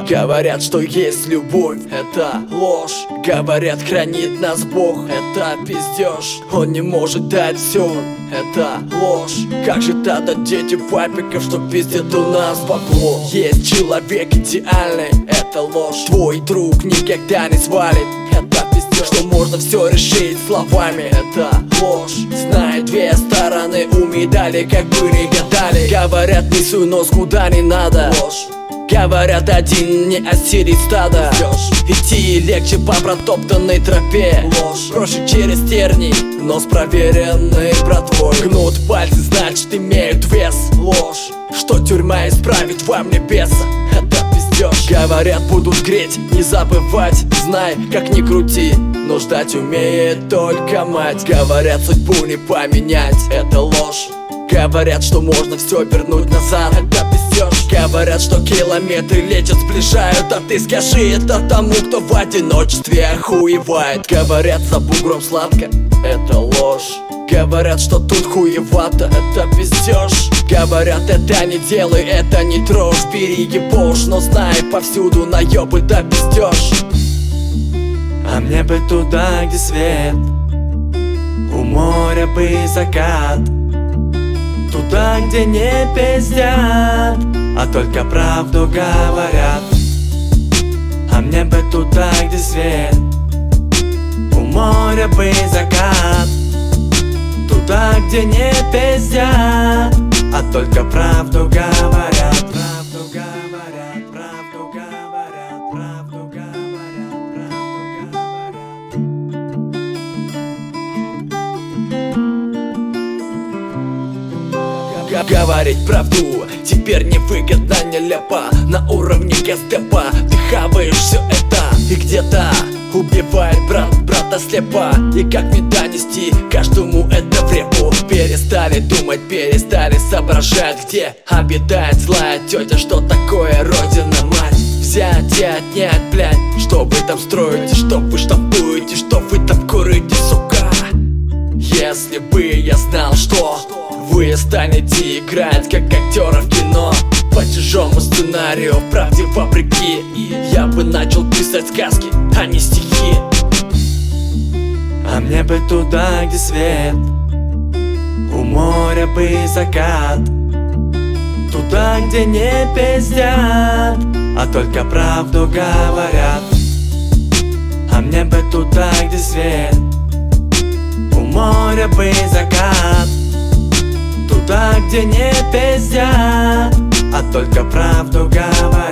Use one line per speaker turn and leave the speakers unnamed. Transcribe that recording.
Говорят, что есть любовь, это ложь. Говорят, хранит нас Бог, это пиздеж. Он не может дать все, это ложь. Как же тогда дети папиков, что пиздят у нас бабло? Есть человек идеальный, это ложь. Твой друг никогда не свалит, это пиздеж. Что можно все решить словами, это ложь. Знай две стороны у медали, как бы не гадали. Говорят, не суй нос куда не надо, ложь. Говорят, один не осилит стадо. Идти легче по протоптанной тропе, ложь. Проще через терний, но с проверенной братвой. Гнут пальцы, значит имеют вес, ложь. Что тюрьма исправит вам небеса, это пиздеж. Говорят, будут греть, не забывать. Знай, как ни крути, но ждать умеет только мать. Говорят, судьбу не поменять, это ложь. Говорят, что можно все вернуть назад, это пиздеж. Говорят, что километры лечат, сближают. А ты скажи это тому, кто в одиночестве охуевает. Говорят, за бугром сладко, это ложь. Говорят, что тут хуевато, это пиздеж. Говорят, это не делай, это не трожь. Бери ебошь, но знай, повсюду наебы да пиздеж.
А мне бы туда, где свет, у моря бы закат. Туда, где не пиздят, а только правду говорят. А мне бы туда, где свет, у моря бы закат. Туда, где не пиздят, а только правду говорят. Правду говорят, правду говорят, правду говорят, правду говорят.
Говорить правду теперь невыгодно, нелепо. На уровне гестепа ты хаваешь все это, и где-то убивает брат брата слепо. И как мне донести каждому это в репу? Перестали думать, перестали соображать, где обитает злая тетя, что такое родина мать. Взять и отнять, блядь, что вы там строите, что вы штампуете, что вы там курите, сука. Если бы я знал, что вы станете играть как актеры в кино по чужому сценарию, правде вопреки, я бы начал писать сказки, а не стихи.
А мне бы туда, где свет, у моря бы закат. Туда, где не пиздят, а только правду говорят. А мне бы туда, где свет, у моря бы закат. Туда, где не пиздят, а только правду говорят.